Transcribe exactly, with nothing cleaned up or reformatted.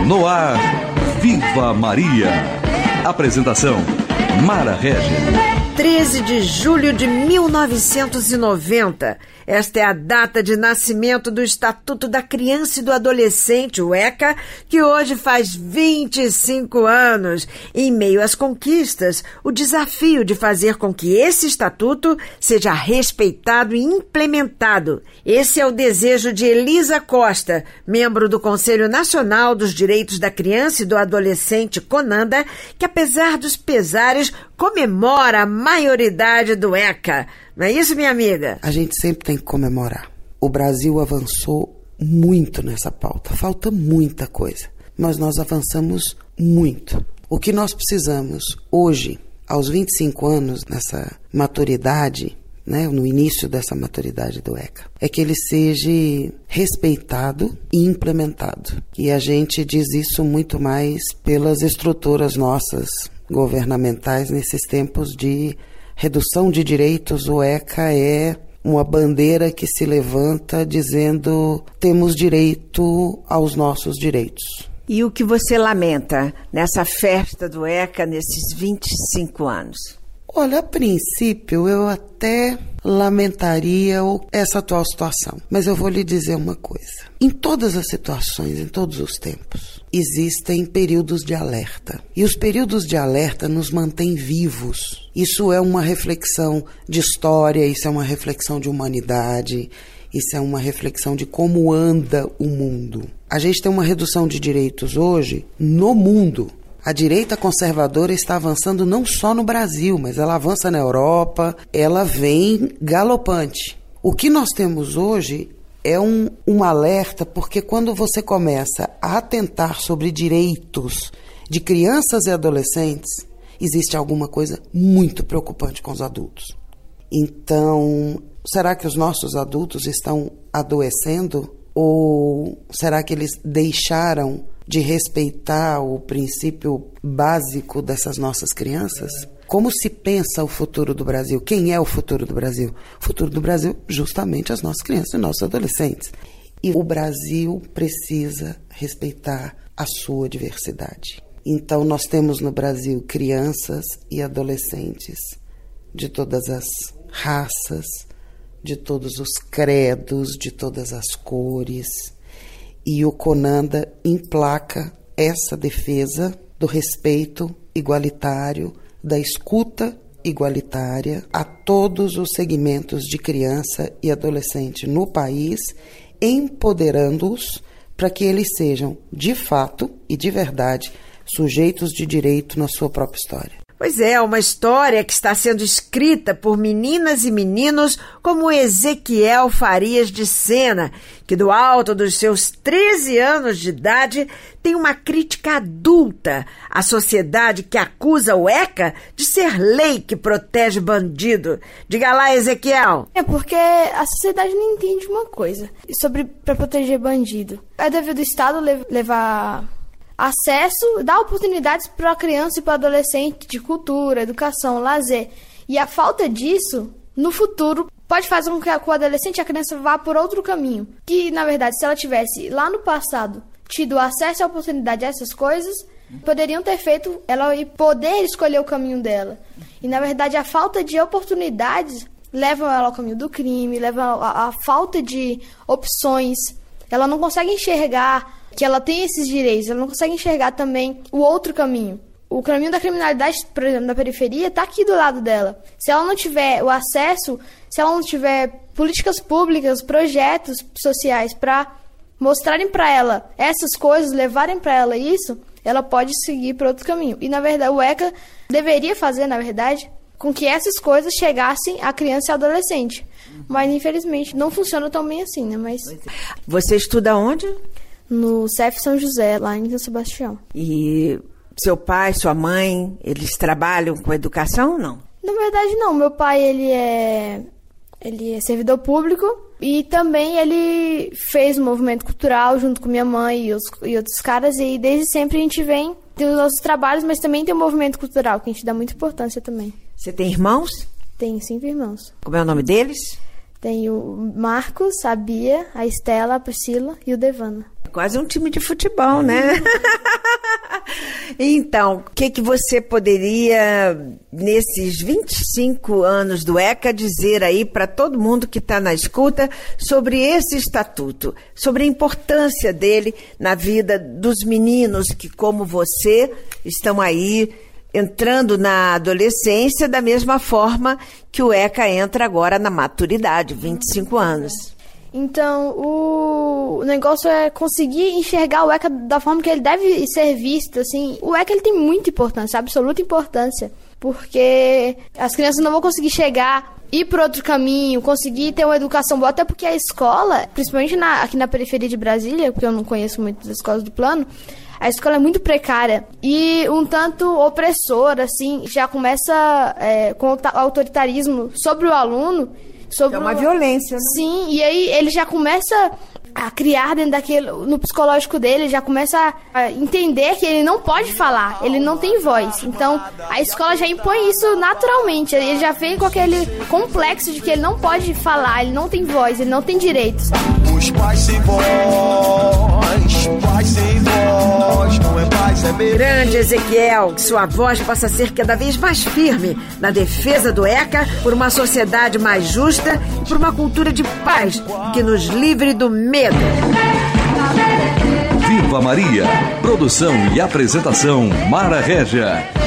No ar, Viva Maria. Apresentação, Mara Regis. treze de julho de mil novecentos e noventa. Esta é a data de nascimento do Estatuto da Criança e do Adolescente, o ECA, que hoje faz vinte e cinco anos. Em meio às conquistas, o desafio de fazer com que esse estatuto seja respeitado e implementado. Esse é o desejo de Elisa Costa, membro do Conselho Nacional dos Direitos da Criança e do Adolescente, CONANDA, que apesar dos pesares, comemora a maioridade do ECA. Não é isso, minha amiga? A gente sempre tem que comemorar. O Brasil avançou muito nessa pauta. Falta muita coisa, mas nós avançamos muito. O que nós precisamos hoje, aos vinte e cinco anos, nessa maturidade, né, no início dessa maturidade do ECA, é que ele seja respeitado e implementado. E a gente diz isso muito mais pelas estruturas nossas governamentais nesses tempos de redução de direitos. O ECA é uma bandeira que se levanta dizendo temos direito aos nossos direitos. E o que você lamenta nessa festa do ECA nesses vinte e cinco anos? Olha, a princípio eu até lamentaria essa atual situação, mas eu vou lhe dizer uma coisa. Em todas as situações, em todos os tempos, existem períodos de alerta. E os períodos de alerta nos mantêm vivos. Isso é uma reflexão de história, isso é uma reflexão de humanidade, isso é uma reflexão de como anda o mundo. A gente tem uma redução de direitos hoje no mundo. A direita conservadora está avançando não só no Brasil, mas ela avança na Europa, ela vem galopante. O que nós temos hoje é um, um alerta, porque quando você começa a atentar sobre direitos de crianças e adolescentes, existe alguma coisa muito preocupante com os adultos. Então, será que os nossos adultos estão adoecendo? Ou será que eles deixaram de respeitar o princípio básico dessas nossas crianças? Como se pensa o futuro do Brasil? Quem é o futuro do Brasil? O futuro do Brasil, justamente, as nossas crianças e nossos adolescentes. E o Brasil precisa respeitar a sua diversidade. Então, nós temos no Brasil crianças e adolescentes de todas as raças, de todos os credos, de todas as cores. E o CONANDA emplaca essa defesa do respeito igualitário, da escuta igualitária a todos os segmentos de criança e adolescente no país, empoderando-os para que eles sejam, de fato e de verdade, sujeitos de direito na sua própria história. Pois é, uma história que está sendo escrita por meninas e meninos como Ezequiel Farias de Sena, que do alto dos seus treze anos de idade tem uma crítica adulta à sociedade que acusa o ECA de ser lei que protege bandido. Diga lá, Ezequiel. É porque a sociedade não entende uma coisa sobre para proteger bandido. É dever do Estado levar acesso, dar oportunidades para a criança e para o adolescente de cultura, educação, lazer. E a falta disso, no futuro, pode fazer com que o adolescente e a criança vá por outro caminho. Que, na verdade, se ela tivesse, lá no passado, tido acesso à oportunidade a essas coisas, poderiam ter feito ela e poder escolher o caminho dela. E, na verdade, a falta de oportunidades leva ela ao caminho do crime, leva a, a falta de opções. Ela não consegue enxergar que ela tem esses direitos, ela não consegue enxergar também o outro caminho. O caminho da criminalidade, por exemplo, da periferia, está aqui do lado dela. Se ela não tiver o acesso, se ela não tiver políticas públicas, projetos sociais para mostrarem para ela essas coisas, levarem para ela isso, ela pode seguir para outro caminho. E, na verdade, o ECA deveria fazer, na verdade, com que essas coisas chegassem à criança e ao adolescente. Mas, infelizmente, não funciona tão bem assim, né? Mas... Você estuda onde? No C E F São José, lá em São Sebastião. E seu pai, sua mãe, eles trabalham com educação ou não? Na verdade, não. Meu pai, ele é, ele é servidor público e também ele fez um movimento cultural junto com minha mãe e, os, e outros caras. E desde sempre a gente vem, tem os nossos trabalhos, mas também tem o um movimento cultural, que a gente dá muita importância também. Você tem irmãos? Tenho cinco irmãos. Como é o nome deles? Tenho o Marcos, a Bia, a Estela, a Priscila e o Devana. quase um time de futebol, né? Então, o que, que você poderia, nesses vinte e cinco anos do ECA, dizer aí para todo mundo que está na escuta sobre esse estatuto, sobre a importância dele na vida dos meninos que, como você, estão aí entrando na adolescência da mesma forma que o ECA entra agora na maturidade, vinte e cinco anos. Então, o negócio é conseguir enxergar o ECA da forma que ele deve ser visto, assim. O ECA, ele tem muita importância, absoluta importância, porque as crianças não vão conseguir chegar, ir por outro caminho, conseguir ter uma educação boa, até porque a escola, principalmente na, aqui na periferia de Brasília, porque eu não conheço muito das escolas do plano, a escola é muito precária e um tanto opressora, assim, já começa é, com o autoritarismo sobre o aluno. Sobre é uma o... violência, né? Sim, e aí ele já começa a criar dentro daquele, no psicológico dele, já começa a entender que ele não pode falar, ele não tem voz. Então, a escola já impõe isso naturalmente, ele já vem com aquele complexo de que ele não pode falar, ele não tem voz, ele não tem direitos. Os pais sem voz, pais sem voz, não é paz, é mesmo. Grande Ezequiel, que sua voz possa ser cada vez mais firme na defesa do ECA por uma sociedade mais justa e por uma cultura de paz que nos livre do medo. Viva Maria! Produção e apresentação Mara Régia.